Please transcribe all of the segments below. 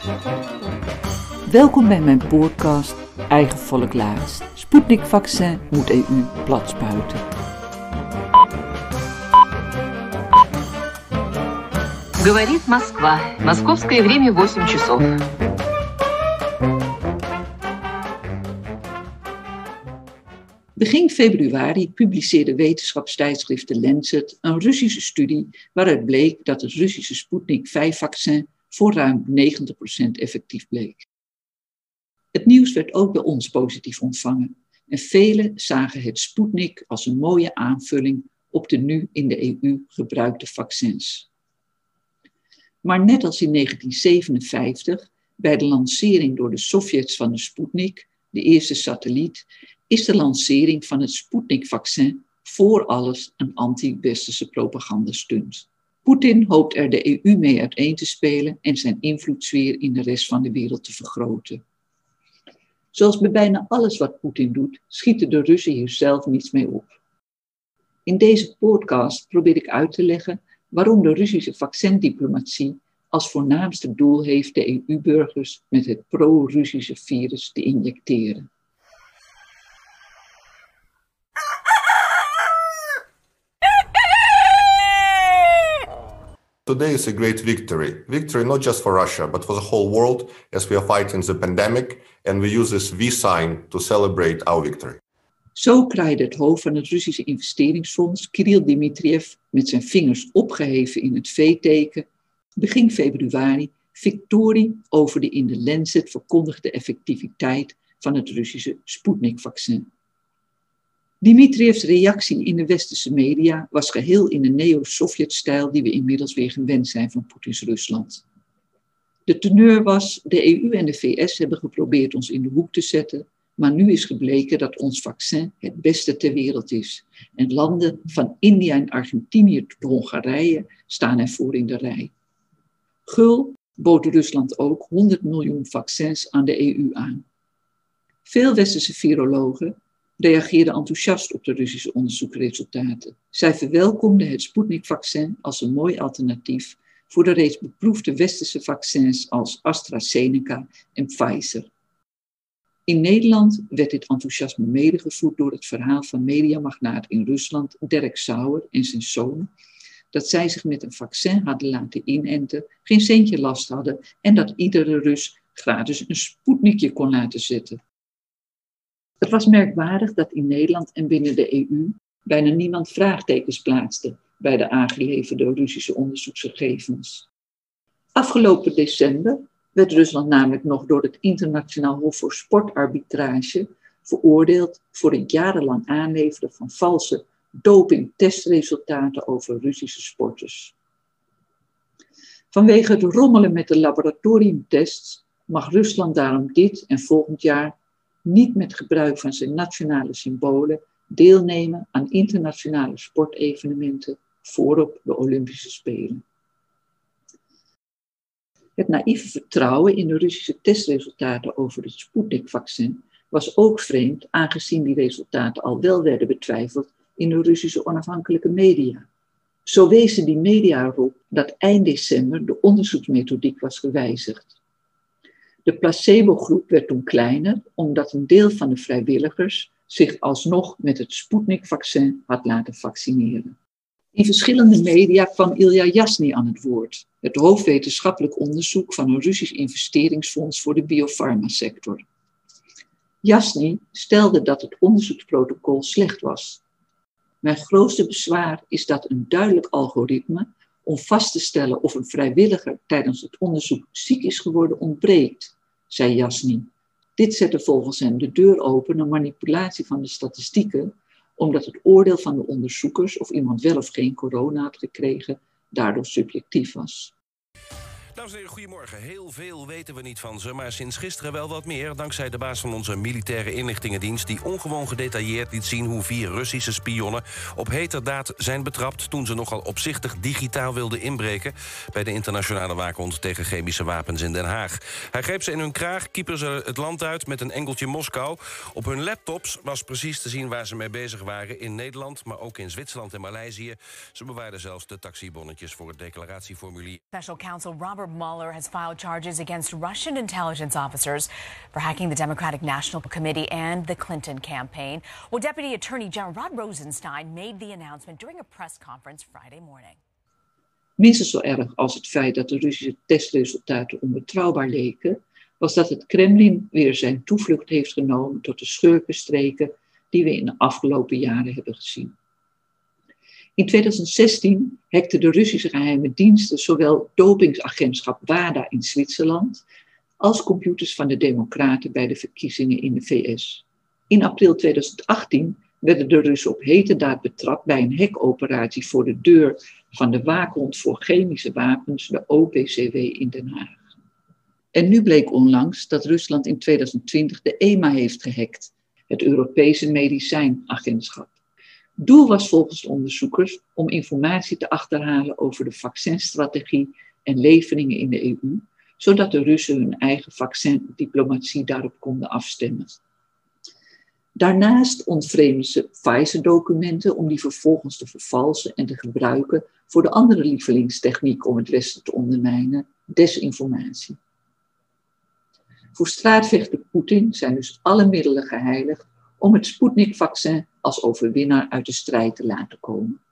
Welkom bij mijn podcast Eigen Volk Laatst. Sputnik-vaccin moet EU platsbuiten. Говорит Москва. Московское время 8 часов. Begin februari publiceerde wetenschapstijdschrift The Lancet een Russische studie waaruit bleek dat het Russische Sputnik 5-vaccin voor ruim 90% effectief bleek. Het nieuws werd ook bij ons positief ontvangen en velen zagen het Sputnik als een mooie aanvulling op de nu in de EU gebruikte vaccins. Maar net als in 1957, bij de lancering door de Sovjets van de Sputnik, de eerste satelliet, is de lancering van het Sputnik-vaccin voor alles een anti-westerse propagandastunt. Poetin hoopt er de EU mee uiteen te spelen en zijn invloedssfeer in de rest van de wereld te vergroten. Zoals bij bijna alles wat Poetin doet, schieten de Russen hier zelf niets mee op. In deze podcast probeer ik uit te leggen waarom de Russische vaccindiplomatie als voornaamste doel heeft de EU-burgers met het pro-Russische virus te injecteren. Today is a great victory. Victory not just for Russia, but for the whole world as we are fighting the pandemic and we use this V-sign to celebrate our victory. Zo kraaide het hoofd van het Russische investeringsfonds, Kirill Dmitriev, met zijn vingers opgeheven in het V-teken, begin februari victorie over de in de Lancet verkondigde effectiviteit van het Russische Sputnik-vaccin. Dmitrievs reactie in de westerse media was geheel in de neo-Sovjet-stijl die we inmiddels weer gewend zijn van Poetins Rusland. De teneur was, de EU en de VS hebben geprobeerd ons in de hoek te zetten, maar nu is gebleken dat ons vaccin het beste ter wereld is. En landen van India en Argentinië tot Hongarije staan ervoor in de rij. Gul bood Rusland ook 100 miljoen vaccins aan de EU aan. Veel westerse virologen reageerden enthousiast op de Russische onderzoeksresultaten. Zij verwelkomden het Sputnik-vaccin als een mooi alternatief voor de reeds beproefde westerse vaccins als AstraZeneca en Pfizer. In Nederland werd dit enthousiasme medegevoerd door het verhaal van mediamagnaat in Rusland Derek Sauer en zijn zoon, dat zij zich met een vaccin hadden laten inenten, geen centje last hadden en dat iedere Rus gratis een Sputnikje kon laten zetten. Het was merkwaardig dat in Nederland en binnen de EU bijna niemand vraagtekens plaatste bij de aangeleverde Russische onderzoeksgegevens. Afgelopen december werd Rusland namelijk nog door het Internationaal Hof voor Sportarbitrage veroordeeld voor het jarenlang aanleveren van valse dopingtestresultaten over Russische sporters. Vanwege het rommelen met de laboratoriumtests mag Rusland daarom dit en volgend jaar niet met gebruik van zijn nationale symbolen deelnemen aan internationale sportevenementen voorop de Olympische Spelen. Het naïeve vertrouwen in de Russische testresultaten over het Sputnik-vaccin was ook vreemd, aangezien die resultaten al wel werden betwijfeld in de Russische onafhankelijke media. Zo wezen die media erop dat eind december de onderzoeksmethodiek was gewijzigd. De placebo-groep werd toen kleiner, omdat een deel van de vrijwilligers zich alsnog met het Sputnik-vaccin had laten vaccineren. In verschillende media kwam Ilya Yasny aan het woord, het hoofdwetenschappelijk onderzoek van een Russisch investeringsfonds voor de biofarmasector. Yasny stelde dat het onderzoeksprotocol slecht was. Mijn grootste bezwaar is dat een duidelijk algoritme om vast te stellen of een vrijwilliger tijdens het onderzoek ziek is geworden ontbreekt, zei Yasny. Dit zette volgens hem de deur open naar manipulatie van de statistieken, omdat het oordeel van de onderzoekers of iemand wel of geen corona had gekregen daardoor subjectief was. Dames en heren, goedemorgen. Heel veel weten we niet van ze, maar sinds gisteren wel wat meer, dankzij de baas van onze militaire inlichtingendienst, die ongewoon gedetailleerd liet zien hoe 4 Russische spionnen op heterdaad zijn betrapt toen ze nogal opzichtig digitaal wilden inbreken bij de internationale waakhond tegen chemische wapens in Den Haag. Hij greep ze in hun kraag, kiepen ze het land uit met een enkeltje Moskou. Op hun laptops was precies te zien waar ze mee bezig waren in Nederland, maar ook in Zwitserland en Maleisië. Ze bewaarden zelfs de taxibonnetjes voor het declaratieformulier. Special counsel Robert Mueller has filed charges against Russian intelligence officers for hacking the Democratic National Committee and the Clinton campaign. Well, Deputy Attorney General Rod Rosenstein made the announcement during a press conference Friday morning. Minstens zo erg als het feit dat de Russische testresultaten onbetrouwbaar leken, was dat het Kremlin weer zijn toevlucht heeft genomen tot de schurkenstreken die we in de afgelopen jaren hebben gezien. In 2016 hackten de Russische geheime diensten zowel dopingsagentschap WADA in Zwitserland als computers van de Democraten bij de verkiezingen in de VS. In april 2018 werden de Russen op heterdaad betrapt bij een hackoperatie voor de deur van de waakhond voor chemische wapens, de OPCW in Den Haag. En nu bleek onlangs dat Rusland in 2020 de EMA heeft gehackt, het Europese medicijnagentschap. Doel was volgens de onderzoekers om informatie te achterhalen over de vaccinstrategie en leveringen in de EU, zodat de Russen hun eigen vaccindiplomatie daarop konden afstemmen. Daarnaast ontvreemden ze Pfizer-documenten om die vervolgens te vervalsen en te gebruiken voor de andere lievelingstechniek om het Westen te ondermijnen, desinformatie. Voor straatvechter Poetin zijn dus alle middelen geheiligd om het Sputnik-vaccin als overwinnaar uit de strijd te laten komen.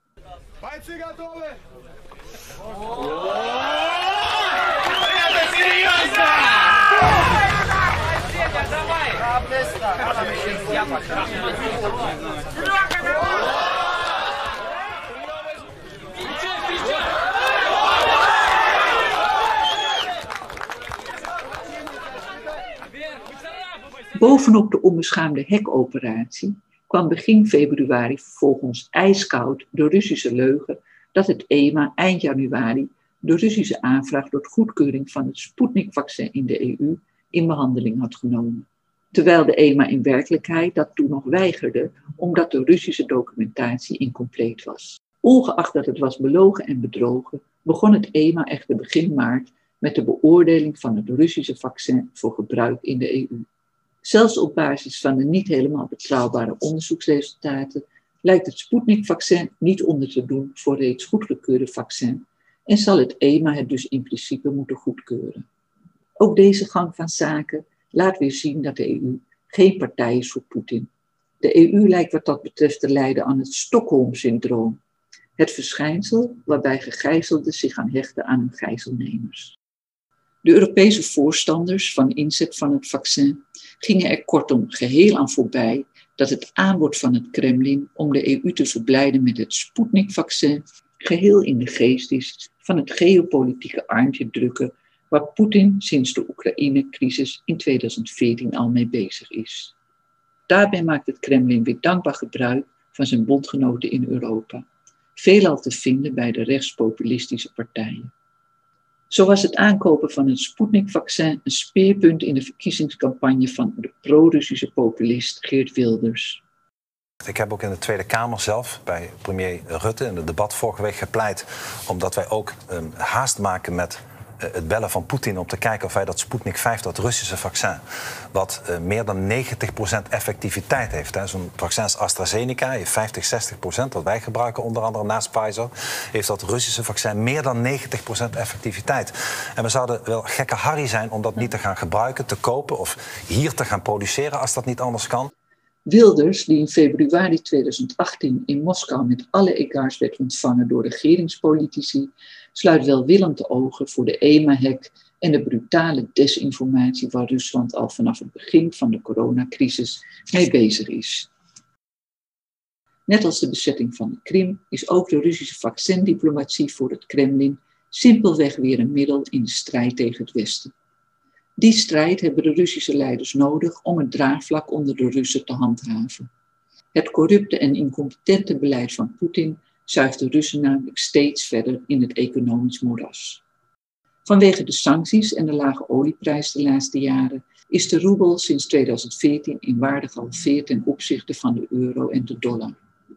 Bovenop de onbeschaamde hackoperatie kwam begin februari vervolgens ijskoud de Russische leugen dat het EMA eind januari de Russische aanvraag tot goedkeuring van het Sputnik-vaccin in de EU in behandeling had genomen. Terwijl de EMA in werkelijkheid dat toen nog weigerde omdat de Russische documentatie incompleet was. Ongeacht dat het was belogen en bedrogen, begon het EMA echter begin maart met de beoordeling van het Russische vaccin voor gebruik in de EU. Zelfs op basis van de niet helemaal betrouwbare onderzoeksresultaten lijkt het Sputnik-vaccin niet onder te doen voor reeds goedgekeurde vaccin en zal het EMA het dus in principe moeten goedkeuren. Ook deze gang van zaken laat weer zien dat de EU geen partij is voor Poetin. De EU lijkt wat dat betreft te lijden aan het Stockholm-syndroom, het verschijnsel waarbij gegijzelden zich gaan hechten aan hun gijzelnemers. De Europese voorstanders van inzet van het vaccin gingen er kortom geheel aan voorbij dat het aanbod van het Kremlin om de EU te verblijden met het Sputnik-vaccin geheel in de geest is van het geopolitieke armpje drukken waar Poetin sinds de Oekraïne-crisis in 2014 al mee bezig is. Daarbij maakt het Kremlin weer dankbaar gebruik van zijn bondgenoten in Europa, veelal te vinden bij de rechtspopulistische partijen. Zo was het aankopen van het Sputnik-vaccin een speerpunt in de verkiezingscampagne van de pro-Russische populist Geert Wilders. Ik heb ook in de Tweede Kamer zelf bij premier Rutte in het debat vorige week gepleit omdat wij ook haast maken met het bellen van Poetin om te kijken of hij dat Sputnik 5, dat Russische vaccin, wat meer dan 90% effectiviteit heeft. Zo'n vaccin als AstraZeneca heeft 50-60%, wat wij gebruiken onder andere naast Pfizer, heeft dat Russische vaccin meer dan 90% effectiviteit. En we zouden wel gekke harry zijn om dat niet te gaan gebruiken, te kopen of hier te gaan produceren als dat niet anders kan. Wilders, die in februari 2018 in Moskou met alle egards werd ontvangen door regeringspolitici, sluit welwillend de ogen voor de EMA-hack en de brutale desinformatie waar Rusland al vanaf het begin van de coronacrisis mee bezig is. Net als de bezetting van de Krim is ook de Russische vaccindiplomatie voor het Kremlin simpelweg weer een middel in de strijd tegen het Westen. Die strijd hebben de Russische leiders nodig om het draagvlak onder de Russen te handhaven. Het corrupte en incompetente beleid van Poetin zuigt de Russen namelijk steeds verder in het economisch moeras. Vanwege de sancties en de lage olieprijs de laatste jaren is de roebel sinds 2014 in waarde gehalveerd ten opzichte van de euro en de dollar.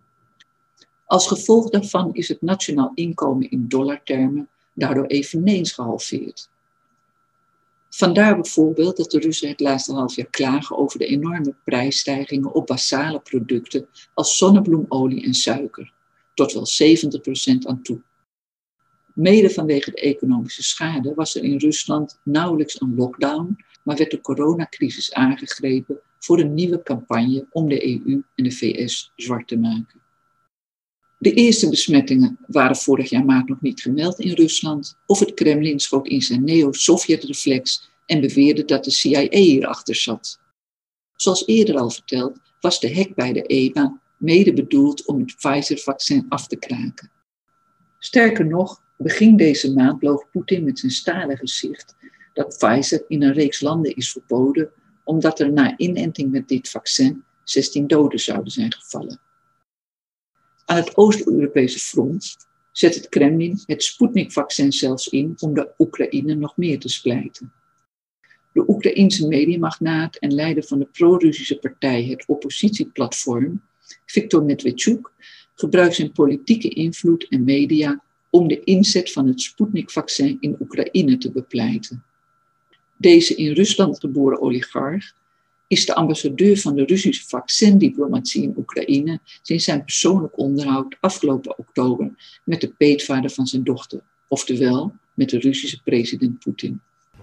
Als gevolg daarvan is het nationaal inkomen in dollartermen daardoor eveneens gehalveerd. Vandaar bijvoorbeeld dat de Russen het laatste half jaar klagen over de enorme prijsstijgingen op basale producten als zonnebloemolie en suiker, tot wel 70% aan toe. Mede vanwege de economische schade was er in Rusland nauwelijks een lockdown, maar werd de coronacrisis aangegrepen voor een nieuwe campagne om de EU en de VS zwart te maken. De eerste besmettingen waren vorig jaar maart nog niet gemeld in Rusland, of het Kremlin schoot in zijn neo-Sovjet-reflex en beweerde dat de CIA hierachter zat. Zoals eerder al verteld, was de hack bij de EMA mede bedoeld om het Pfizer-vaccin af te kraken. Sterker nog, begin deze maand loog Poetin met zijn stalen gezicht dat Pfizer in een reeks landen is verboden, omdat er na inenting met dit vaccin 16 doden zouden zijn gevallen. Aan het Oost-Europese front zet het Kremlin het Sputnik-vaccin zelfs in om de Oekraïne nog meer te splijten. De Oekraïense mediamagnaat en leider van de pro-Russische partij, het oppositieplatform, Viktor Medvedchuk, gebruikt zijn politieke invloed en media om de inzet van het Sputnik-vaccin in Oekraïne te bepleiten. Deze in Rusland geboren oligarch is de ambassadeur van de Russische vaccindiplomatie in Oekraïne sinds zijn persoonlijk onderhoud afgelopen oktober met de peetvader van zijn dochter, oftewel met de Russische president Poetin.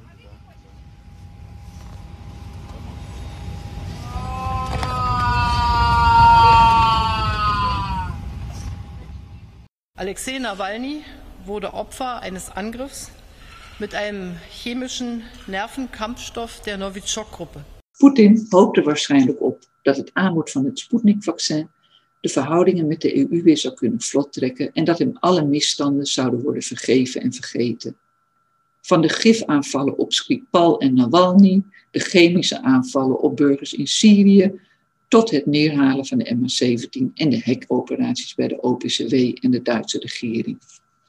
Alexei Nawalny wurde Opfer eines Angriffs mit einem chemischen Nervenkampfstoff der Novichok-Gruppe. Poetin hoopte waarschijnlijk op dat het aanbod van het Sputnik-vaccin de verhoudingen met de EU weer zou kunnen vlottrekken en dat hem alle misstanden zouden worden vergeven en vergeten. Van de gifaanvallen op Skripal en Navalny, de chemische aanvallen op burgers in Syrië, tot het neerhalen van de MH17 en de hackoperaties bij de OPCW en de Duitse regering.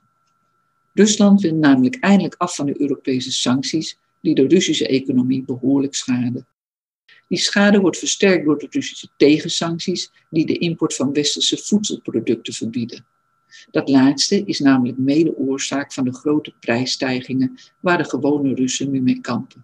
Rusland wil namelijk eindelijk af van de Europese sancties die de Russische economie behoorlijk schaden. Die schade wordt versterkt door de Russische tegensancties die de import van westerse voedselproducten verbieden. Dat laatste is namelijk mede oorzaak van de grote prijsstijgingen waar de gewone Russen nu mee kampen.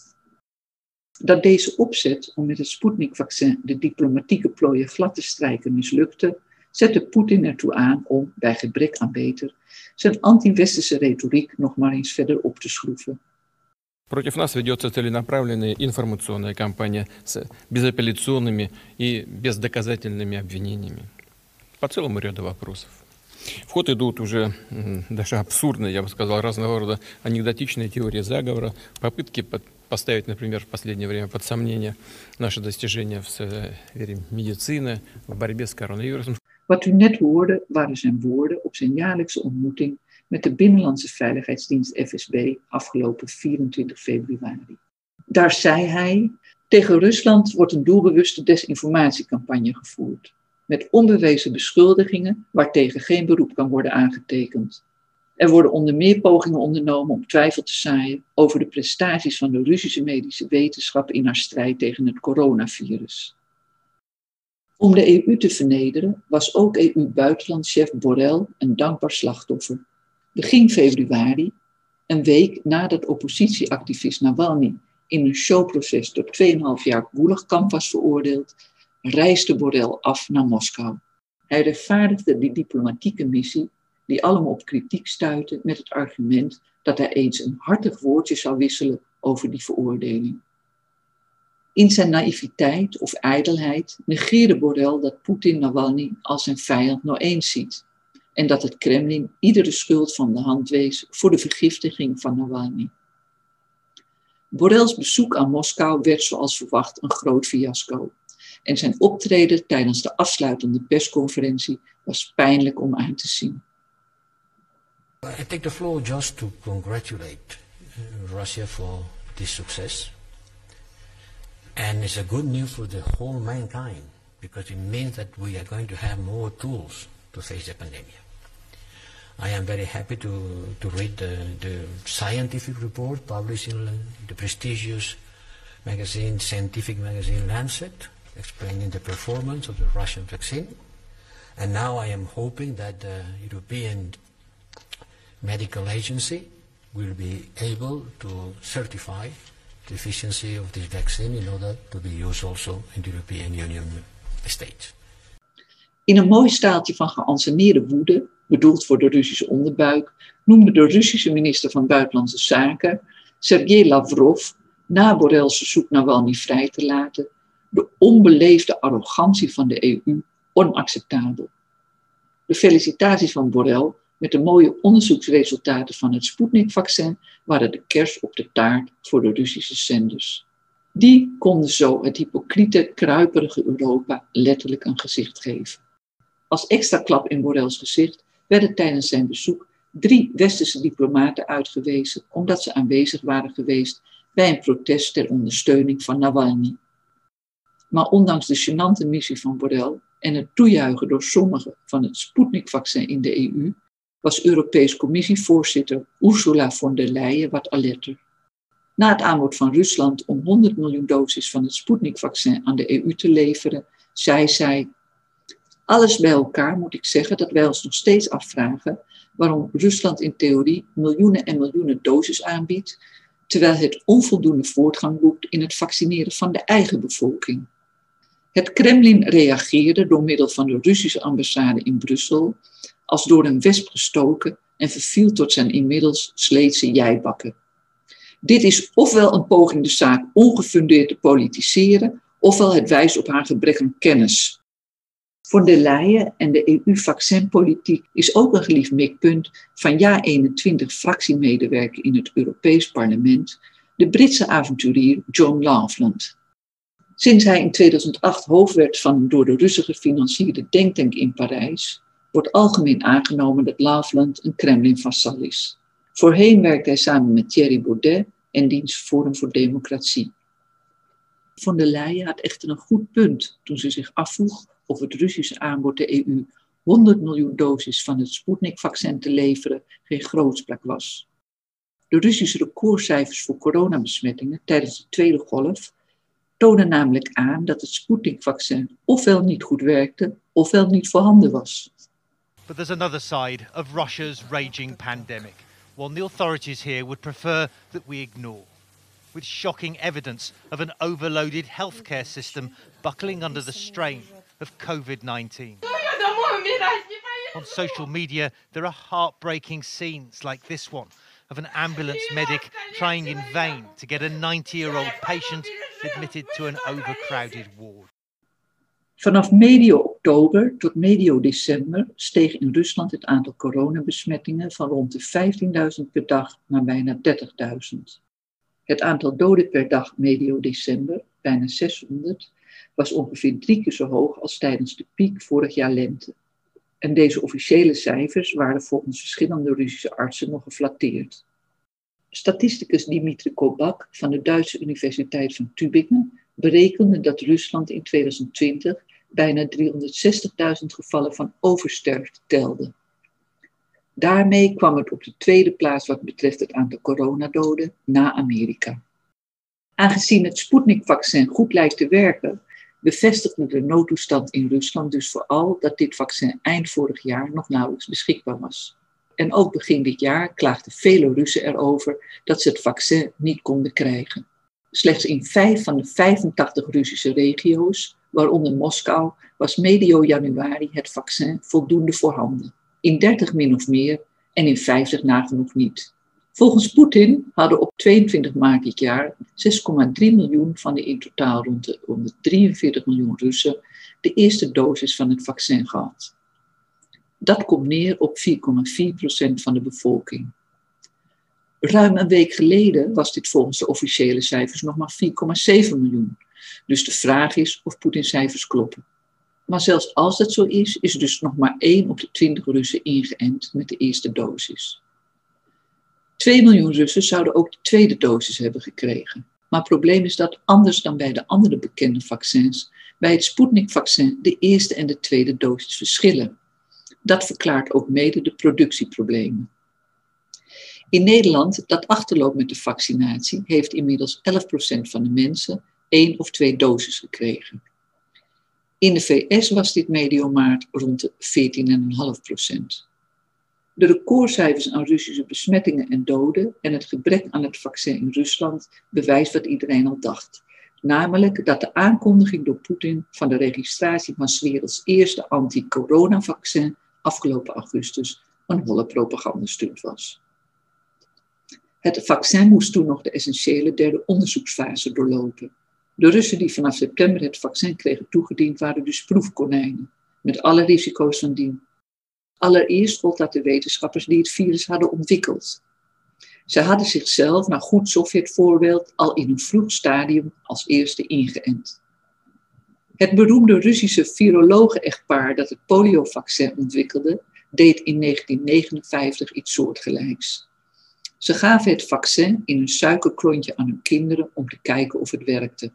Dat deze opzet om met het Sputnik-vaccin de diplomatieke plooien glad te strijken mislukte, zette Poetin ertoe aan om, bij gebrek aan beter, zijn anti-westerse retoriek nog maar eens verder op te schroeven. Против нас ведется целенаправленная информационная кампания с безапелляционными и бездоказательными обвинениями по целому ряду вопросов. В ход идут уже даже абсурдные, я бы сказал, разного рода анекдотичные теории заговора, попытки поставить, например, в последнее время под сомнение наши достижения в сфере медицины, в борьбе с коронавирусом. Wat u net hoorde waren zijn woorden op zijn jaarlijkse ontmoeting met de Binnenlandse Veiligheidsdienst FSB afgelopen 24 februari. Daar zei hij: tegen Rusland wordt een doelbewuste desinformatiecampagne gevoerd, met onbewezen beschuldigingen waartegen geen beroep kan worden aangetekend. Er worden onder meer pogingen ondernomen om twijfel te zaaien over de prestaties van de Russische medische wetenschap in haar strijd tegen het coronavirus. Om de EU te vernederen was ook EU-buitenlandchef Borrell een dankbaar slachtoffer. Begin februari, een week nadat oppositieactivist Navalny in een showproces tot 2,5 jaar Gulagkamp was veroordeeld, reisde Borrell af naar Moskou. Hij rechtvaardigde die diplomatieke missie, die allemaal op kritiek stuitte, met het argument dat hij eens een hartig woordje zou wisselen over die veroordeling. In zijn naïviteit of ijdelheid negeerde Borrell dat Poetin Navalny als zijn vijand nog eens ziet en dat het Kremlin iedere schuld van de hand wees voor de vergiftiging van Navalny. Borrells bezoek aan Moskou werd zoals verwacht een groot fiasco en zijn optreden tijdens de afsluitende persconferentie was pijnlijk om aan te zien. I take the floor just to congratulate Russia for this success. And it's a good news for the whole mankind, because it means that we are going to have more tools to face the pandemic. I am very happy to read the scientific report published in the prestigious magazine, scientific magazine Lancet, explaining the performance of the Russian vaccine. And now I am hoping that the European Medical Agency will be able to certify the efficiency of this vaccine in order to be used also in the European Union states. In een mooi staaltje van geanceneerde woede bedoeld voor de Russische onderbuik, noemde de Russische minister van Buitenlandse Zaken, Sergei Lavrov, na Borrell's verzoek Navalny vrij te laten, de onbeleefde arrogantie van de EU onacceptabel. De felicitaties van Borrell met de mooie onderzoeksresultaten van het Sputnik-vaccin waren de kers op de taart voor de Russische zenders. Die konden zo het hypocriete, kruiperige Europa letterlijk een gezicht geven. Als extra klap in Borrell's gezicht werden tijdens zijn bezoek 3 westerse diplomaten uitgewezen omdat ze aanwezig waren geweest bij een protest ter ondersteuning van Navalny. Maar ondanks de gênante missie van Borrell en het toejuichen door sommigen van het Sputnik-vaccin in de EU, was Europees Commissievoorzitter Ursula von der Leyen wat alerter. Na het aanbod van Rusland om 100 miljoen doses van het Sputnik-vaccin aan de EU te leveren, zei zij: alles bij elkaar moet ik zeggen dat wij ons nog steeds afvragen waarom Rusland in theorie miljoenen en miljoenen doses aanbiedt, terwijl het onvoldoende voortgang boekt in het vaccineren van de eigen bevolking. Het Kremlin reageerde door middel van de Russische ambassade in Brussel als door een wesp gestoken en verviel tot zijn inmiddels sleetse jijbakken. Dit is ofwel een poging de zaak ongefundeerd te politiseren, ofwel het wijst op haar gebrek aan kennis. Von der Leyen en de EU-vaccinpolitiek is ook een geliefd mikpunt van JA21-fractiemedewerker in het Europees Parlement, de Britse avonturier John Loveland. Sinds hij in 2008 hoofd werd van een door de Russen gefinancierde denktank in Parijs, wordt algemeen aangenomen dat Loveland een Kremlin-vassal is. Voorheen werkte hij samen met Thierry Baudet en diens Forum voor Democratie. Von der Leyen had echter een goed punt toen ze zich afvroeg of het Russische aanbod de EU 100 miljoen doses van het Sputnik-vaccin te leveren geen grootspraak was. De Russische recordcijfers voor coronabesmettingen tijdens de tweede golf tonen namelijk aan dat het Sputnik-vaccin ofwel niet goed werkte, ofwel niet voorhanden was. But there's another side of Russia's raging pandemic, one the authorities here would prefer that we ignore, with shocking evidence of an overloaded healthcare system buckling under the strain of COVID-19. On social media, there are heartbreaking scenes like this one of an ambulance medic trying in vain to get a 90-year-old patient admitted to an overcrowded ward. Vanaf medio oktober tot medio december steeg in Rusland het aantal coronabesmettingen van rond de 15.000 per dag naar bijna 30.000. Het aantal doden per dag medio december, bijna 600, was ongeveer 3 keer zo hoog als tijdens de piek vorig jaar lente. En deze officiële cijfers waren volgens verschillende Russische artsen nog geflatteerd. Statisticus Dimitri Kobak van de Duitse Universiteit van Tübingen berekende dat Rusland in 2020 bijna 360.000 gevallen van oversterfte telde. Daarmee kwam het op de tweede plaats wat betreft het aantal coronadoden na Amerika. Aangezien het Sputnik-vaccin goed lijkt te werken, bevestigde de noodtoestand in Rusland dus vooral dat dit vaccin eind vorig jaar nog nauwelijks beschikbaar was. En ook begin dit jaar klaagden vele Russen erover dat ze het vaccin niet konden krijgen. Slechts in 5 van de 85 Russische regio's, waaronder Moskou, was medio januari het vaccin voldoende voorhanden. In 30 min of meer en in 50 nagenoeg niet. Volgens Poetin hadden op 22 maart dit jaar 6,3 miljoen van de in totaal rond de 143 miljoen Russen de eerste dosis van het vaccin gehad. Dat komt neer op 4,4% van de bevolking. Ruim een week geleden was dit volgens de officiële cijfers nog maar 4,7 miljoen. Dus de vraag is of Poetins cijfers kloppen. Maar zelfs als dat zo is, is dus nog maar 1 op de 20 Russen ingeënt met de eerste dosis. 2 miljoen Russen zouden ook de tweede dosis hebben gekregen. Maar het probleem is dat, anders dan bij de andere bekende vaccins, bij het Sputnik-vaccin de eerste en de tweede dosis verschillen. Dat verklaart ook mede de productieproblemen. In Nederland, dat achterloopt met de vaccinatie, heeft inmiddels 11% van de mensen 1 of 2 doses gekregen. In de VS was dit medio maart rond de 14,5%. De recordcijfers aan Russische besmettingen en doden en het gebrek aan het vaccin in Rusland bewijst wat iedereen al dacht. Namelijk dat de aankondiging door Poetin van de registratie van 's werelds eerste anti-coronavaccin afgelopen augustus een holle propagandastunt was. Het vaccin moest toen nog de essentiële derde onderzoeksfase doorlopen. De Russen die vanaf september het vaccin kregen toegediend waren dus proefkonijnen, met alle risico's van dien. Allereerst gold dat de wetenschappers die het virus hadden ontwikkeld. Ze hadden zichzelf, naar goed Sovjet-voorbeeld, al in een vroeg stadium als eerste ingeënt. Het beroemde Russische virologen-echtpaar dat het poliovaccin ontwikkelde, deed in 1959 iets soortgelijks. Ze gaven het vaccin in een suikerklontje aan hun kinderen om te kijken of het werkte.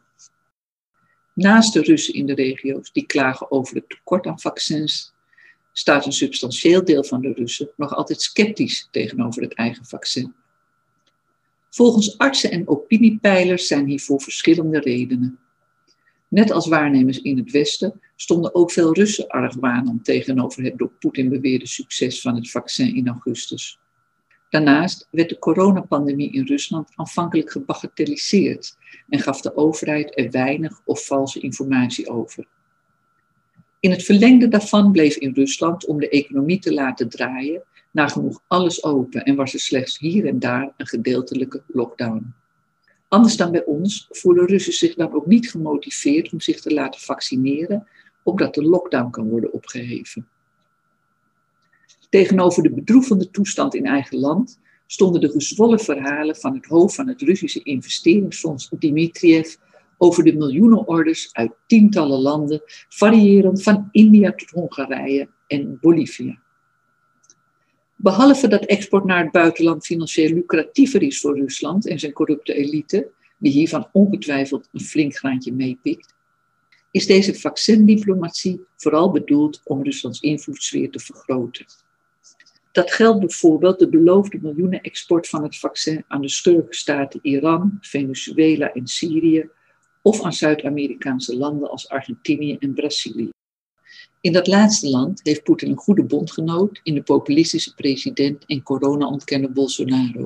Naast de Russen in de regio's die klagen over het tekort aan vaccins, staat een substantieel deel van de Russen nog altijd sceptisch tegenover het eigen vaccin. Volgens artsen en opiniepeilers zijn hiervoor verschillende redenen. Net als waarnemers in het Westen stonden ook veel Russen argwanend tegenover het door Poetin beweerde succes van het vaccin in augustus. Daarnaast werd de coronapandemie in Rusland aanvankelijk gebagatelliseerd en gaf de overheid er weinig of valse informatie over. In het verlengde daarvan bleef in Rusland, om de economie te laten draaien, nagenoeg alles open en was er slechts hier en daar een gedeeltelijke lockdown. Anders dan bij ons voelen Russen zich dan ook niet gemotiveerd om zich te laten vaccineren, opdat de lockdown kan worden opgeheven. Tegenover de bedroevende toestand in eigen land stonden de gezwollen verhalen van het hoofd van het Russische investeringsfonds Dmitriev over de miljoenenorders uit tientallen landen, variërend van India tot Hongarije en Bolivia. Behalve dat export naar het buitenland financieel lucratiever is voor Rusland en zijn corrupte elite, die hiervan ongetwijfeld een flink graantje meepikt, is deze vaccindiplomatie vooral bedoeld om Ruslands invloedssfeer te vergroten. Dat geldt bijvoorbeeld de beloofde miljoenen-export van het vaccin aan de schurkenstaten Iran, Venezuela en Syrië, of aan Zuid-Amerikaanse landen als Argentinië en Brazilië. In dat laatste land heeft Poetin een goede bondgenoot in de populistische president en corona-ontkenner Bolsonaro.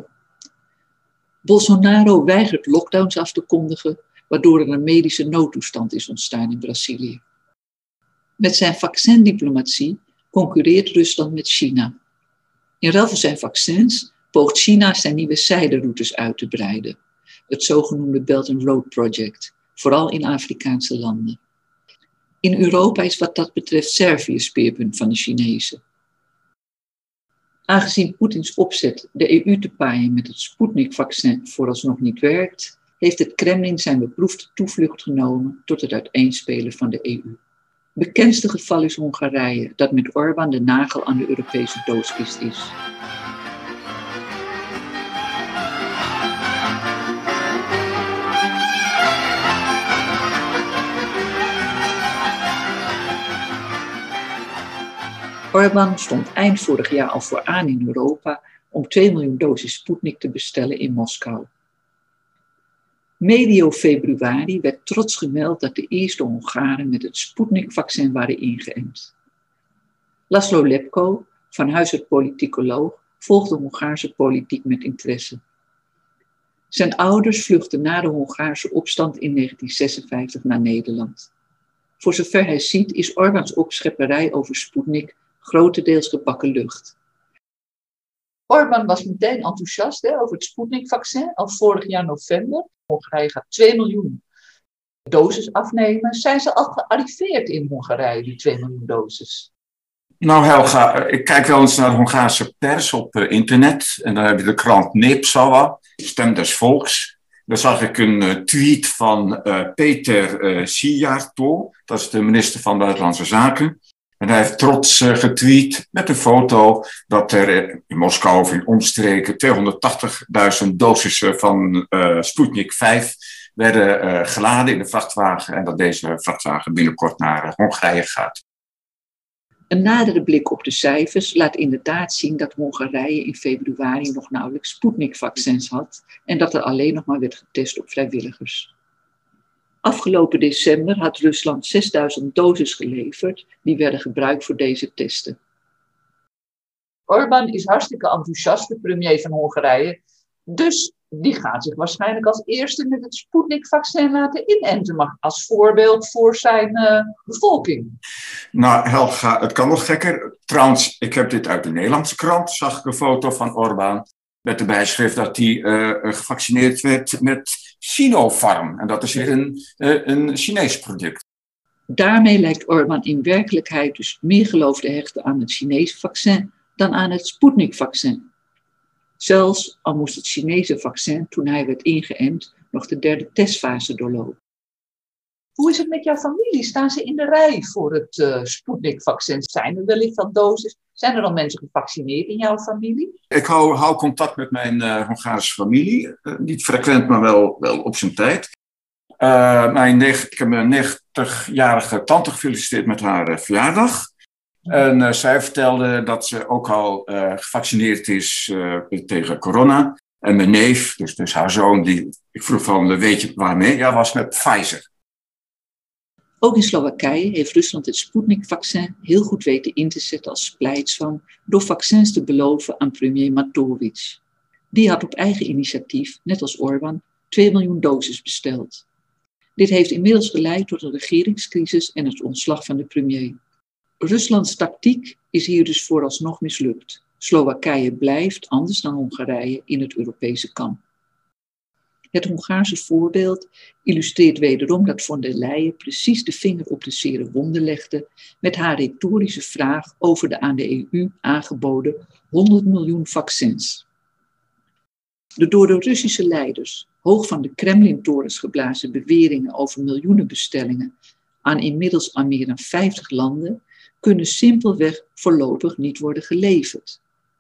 Bolsonaro weigert lockdowns af te kondigen, waardoor er een medische noodtoestand is ontstaan in Brazilië. Met zijn vaccindiplomatie concurreert Rusland met China. In ruil voor zijn vaccins poogt China zijn nieuwe zijderoutes uit te breiden, het zogenoemde Belt and Road Project, vooral in Afrikaanse landen. In Europa is wat dat betreft Servië speerpunt van de Chinezen. Aangezien Poetins opzet de EU te paaien met het Sputnik-vaccin vooralsnog niet werkt, heeft het Kremlin zijn beproefde toevlucht genomen tot het uiteenspelen van de EU. Bekendste geval is Hongarije, dat met Orbán de nagel aan de Europese doodskist is. Orbán stond eind vorig jaar al vooraan in Europa om 2 miljoen doses Sputnik te bestellen in Moskou. Medio februari werd trots gemeld dat de eerste Hongaren met het Sputnik-vaccin waren ingeënt. Laszlo Lepko, van huis uit politicoloog, volgde de Hongaarse politiek met interesse. Zijn ouders vluchtten na de Hongaarse opstand in 1956 naar Nederland. Voor zover hij ziet is Orbáns opschepperij over Sputnik grotendeels gebakken lucht. Orbán was meteen enthousiast over het Sputnik-vaccin, al vorig jaar november. Hongarije gaat 2 miljoen doses afnemen. Zijn ze al gearriveerd in Hongarije, die 2 miljoen doses? Nou Helga, ik kijk wel eens naar de Hongaarse pers op internet. En dan heb je de krant Népszava, Stem des Volks. Daar zag ik een tweet van Péter Szijjártó, dat is de minister van Buitenlandse Zaken. En hij heeft trots getweet met een foto dat er in Moskou of in omstreken 280.000 dosissen van Sputnik 5 werden geladen in de vrachtwagen. En dat deze vrachtwagen binnenkort naar Hongarije gaat. Een nadere blik op de cijfers laat inderdaad zien dat Hongarije in februari nog nauwelijks Sputnik-vaccins had en dat er alleen nog maar werd getest op vrijwilligers. Afgelopen december had Rusland 6000 doses geleverd die werden gebruikt voor deze testen. Orbán is hartstikke enthousiast, de premier van Hongarije. Dus Die gaat zich waarschijnlijk als eerste met het Sputnik-vaccin laten inenten, maar als voorbeeld voor zijn bevolking. Nou, Helga, het kan nog gekker. Trouwens, ik heb dit uit de Nederlandse krant, zag ik een foto van Orbán, met de bijschrift dat hij gevaccineerd werd met Sinopharm. En dat is weer een Chinees product. Daarmee lijkt Orbán in werkelijkheid dus meer geloof te hechten aan het Chinese vaccin dan aan het Sputnik-vaccin. Zelfs al moest het Chinese vaccin, toen hij werd ingeënt, nog de 3e testfase doorlopen. Hoe is het met jouw familie? Staan ze in de rij voor het Sputnik-vaccin? Zijn er wellicht al doses? Zijn er al mensen gevaccineerd in jouw familie? Ik hou contact met mijn Hongaarse familie. Niet frequent, maar wel op zijn tijd. Ik heb mijn 90-jarige tante gefeliciteerd met haar verjaardag. En zij vertelde dat ze ook al gevaccineerd is tegen corona. En mijn neef, dus haar zoon, ik vroeg van, weet je waarmee? Ja, was met Pfizer. Ook in Slowakije heeft Rusland het Sputnik-vaccin heel goed weten in te zetten als splijtswam door vaccins te beloven aan premier Matovic. Die had op eigen initiatief, net als Orbán, 2 miljoen doses besteld. Dit heeft inmiddels geleid tot een regeringscrisis en het ontslag van de premier. Ruslands tactiek is hier dus vooralsnog mislukt. Slowakije blijft, anders dan Hongarije, in het Europese kamp. Het Hongaarse voorbeeld illustreert wederom dat von der Leyen precies de vinger op de zere wonde legde met haar retorische vraag over de aan de EU aangeboden 100 miljoen vaccins. De door de Russische leiders hoog van de Kremlin-torens geblazen beweringen over miljoenen bestellingen aan inmiddels aan meer dan 50 landen kunnen simpelweg voorlopig niet worden geleverd.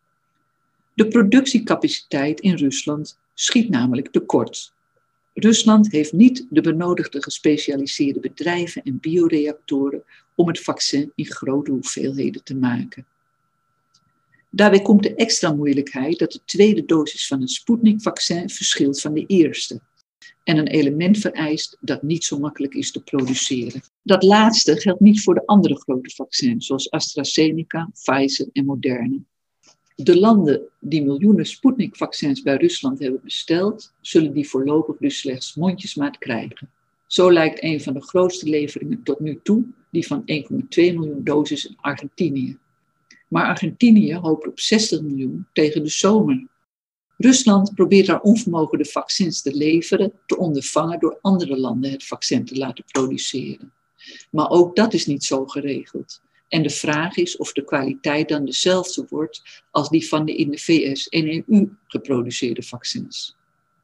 De productiecapaciteit in Rusland schiet namelijk tekort. Rusland heeft niet de benodigde gespecialiseerde bedrijven en bioreactoren om het vaccin in grote hoeveelheden te maken. Daarbij komt de extra moeilijkheid dat de tweede dosis van het Sputnik-vaccin verschilt van de eerste en een element vereist dat niet zo makkelijk is te produceren. Dat laatste geldt niet voor de andere grote vaccins, zoals AstraZeneca, Pfizer en Moderna. De landen die miljoenen Sputnik-vaccins bij Rusland hebben besteld, zullen die voorlopig dus slechts mondjesmaat krijgen. Zo lijkt een van de grootste leveringen tot nu toe die van 1,2 miljoen doses in Argentinië. Maar Argentinië hoopt op 60 miljoen tegen de zomer. Rusland probeert haar onvermogen de vaccins te leveren te ondervangen door andere landen het vaccin te laten produceren. Maar ook dat is niet zo geregeld. En de vraag is of de kwaliteit dan dezelfde wordt als die van de in de VS en EU geproduceerde vaccins.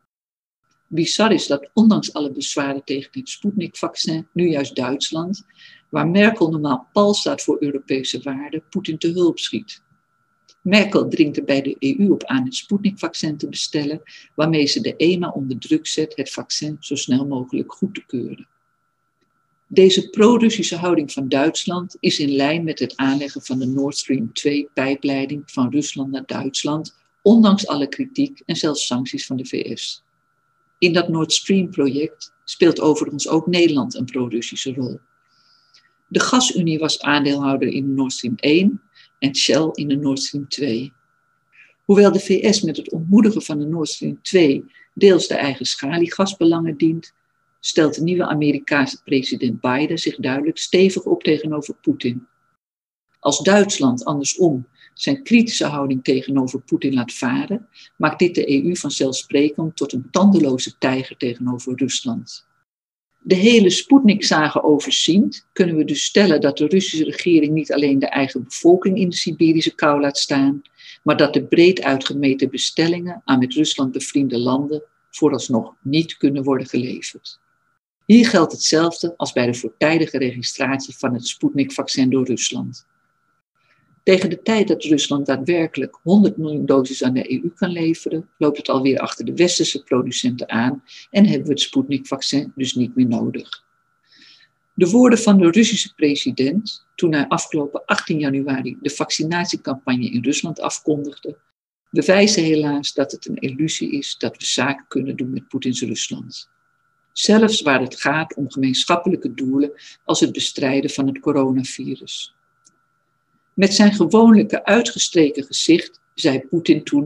Bizar is dat ondanks alle bezwaren tegen het Sputnik-vaccin nu juist Duitsland, waar Merkel normaal pal staat voor Europese waarden, Poetin te hulp schiet. Merkel dringt er bij de EU op aan het Sputnik-vaccin te bestellen, waarmee ze de EMA onder druk zet het vaccin zo snel mogelijk goed te keuren. Deze pro-Russische houding van Duitsland is in lijn met het aanleggen van de Nord Stream 2-pijpleiding van Rusland naar Duitsland, ondanks alle kritiek en zelfs sancties van de VS. In dat Nord Stream-project speelt overigens ook Nederland een pro-Russische rol. De Gasunie was aandeelhouder in de Nord Stream 1 en Shell in de Nord Stream 2. Hoewel de VS met het ontmoedigen van de Nord Stream 2 deels de eigen schaliegasbelangen dient, stelt de nieuwe Amerikaanse president Biden zich duidelijk stevig op tegenover Poetin. Als Duitsland andersom zijn kritische houding tegenover Poetin laat varen, maakt dit de EU vanzelfsprekend tot een tandeloze tijger tegenover Rusland. De hele Sputnik-saga overziend, kunnen we dus stellen dat de Russische regering niet alleen de eigen bevolking in de Siberische kou laat staan, maar dat de breed uitgemeten bestellingen aan met Rusland bevriende landen vooralsnog niet kunnen worden geleverd. Hier geldt hetzelfde als bij de voortijdige registratie van het Sputnik-vaccin door Rusland. Tegen de tijd dat Rusland daadwerkelijk 100 miljoen doses aan de EU kan leveren, loopt het alweer achter de westerse producenten aan en hebben we het Sputnik-vaccin dus niet meer nodig. De woorden van de Russische president, toen hij afgelopen 18 januari de vaccinatiecampagne in Rusland afkondigde, bewijzen helaas dat het een illusie is dat we zaken kunnen doen met Poetins Rusland. Zelfs waar het gaat om gemeenschappelijke doelen als het bestrijden van het coronavirus. Met zijn gewoonlijke uitgestreken gezicht zei Poetin toen: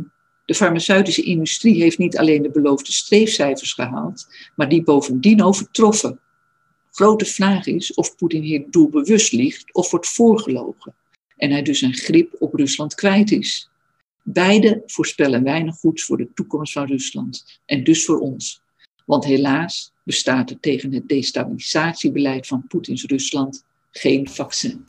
De farmaceutische industrie heeft niet alleen de beloofde streefcijfers gehaald, maar die bovendien overtroffen. Grote vraag is of Poetin hier doelbewust liegt of wordt voorgelogen en hij dus een grip op Rusland kwijt is. Beide voorspellen weinig goeds voor de toekomst van Rusland en dus voor ons. Want helaas bestaat er tegen het destabilisatiebeleid van Poetins Rusland geen vaccin.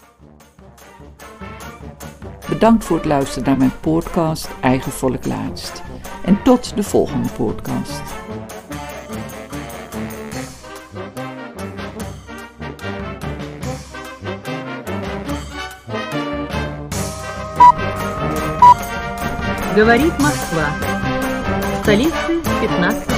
Bedankt voor het luisteren naar mijn podcast Eigen Volk Laatst. En tot de volgende podcast. Говорит Москва, столица 15